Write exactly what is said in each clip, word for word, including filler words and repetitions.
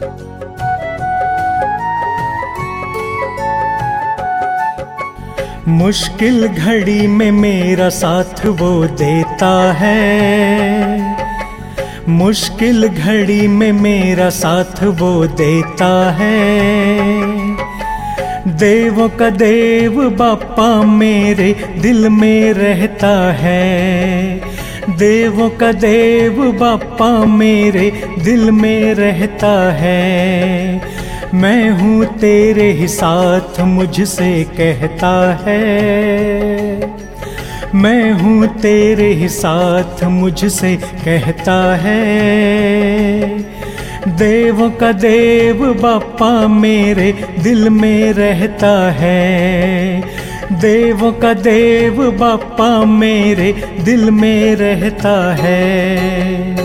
मुश्किल घड़ी में मेरा साथ वो देता है, मुश्किल घड़ी में मेरा साथ वो देता है। देवों का देव बाप्पा मेरे दिल में रहता है, देवों का देव बाप्पा मेरे दिल में रहता है। मैं हूँ तेरे ही साथ मुझसे कहता है, मैं हूँ तेरे ही साथ मुझसे कहता है। देवों का देव बाप्पा मेरे दिल में रहता है, देवों का देव बाप्पा मेरे दिल में रहता है।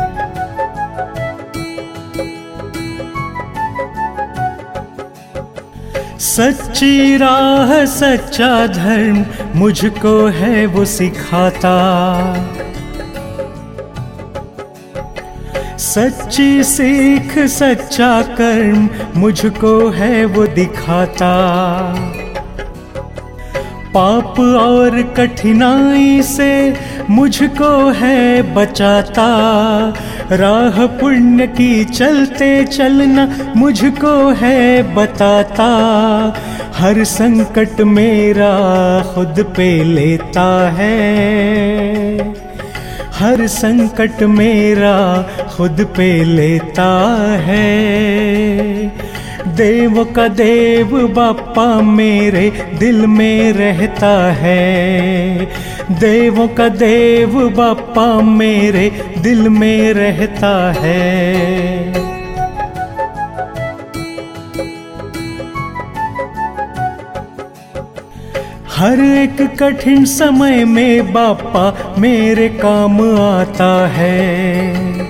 सच्ची राह सच्चा धर्म मुझको है वो सिखाता, सच्ची सीख सच्चा कर्म मुझको है वो दिखाता। पाप और कठिनाई से मुझको है बचाता, राह पुण्य की चलते चलना मुझको है बताता। हर संकट मेरा खुद पे लेता है, हर संकट मेरा खुद पे लेता है। देवों का देव बाप्पा मेरे दिल में रहता है, देवों का देव बाप्पा मेरे दिल में रहता है। हर एक कठिन समय में बाप्पा मेरे काम आता है,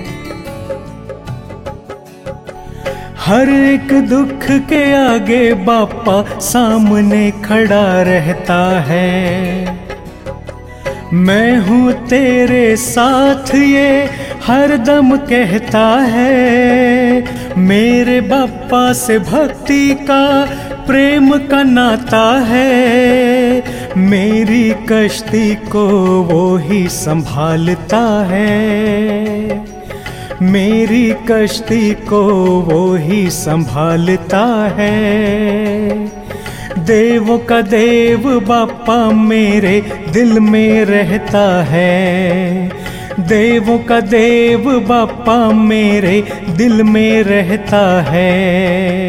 हर एक दुख के आगे बाप्पा सामने खड़ा रहता है। मैं हूँ तेरे साथ ये हर दम कहता है, मेरे बाप्पा से भक्ति का प्रेम का नाता है। मेरी कश्ती को वो ही संभालता है, मेरी कश्ती को वो ही संभालता है। देवों का देव बाप्पा मेरे दिल में रहता है, देवों का देव बाप्पा मेरे दिल में रहता है।